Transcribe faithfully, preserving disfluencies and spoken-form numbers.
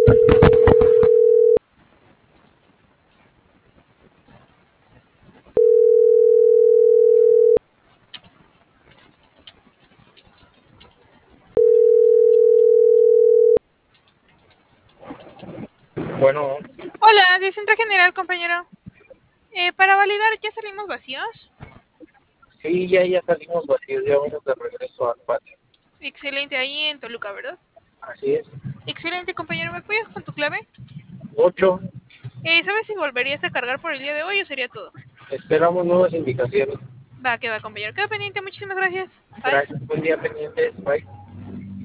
Bueno, Hola, de Centro General, compañero. Eh, para validar, ¿ya salimos vacíos? sí, ya, ya salimos vacíos, ya vamos de regreso al patio. Excelente, ahí en Toluca, ¿verdad? Así es. Excelente, compañero. ¿Me apoyas con tu clave? Ocho, Eh, ¿Sabes si volverías a cargar por el día de hoy o sería todo? esperamos nuevas indicaciones. Va, que va, compañero. Queda pendiente, muchísimas gracias. Bye. Gracias, buen día pendientes, bye.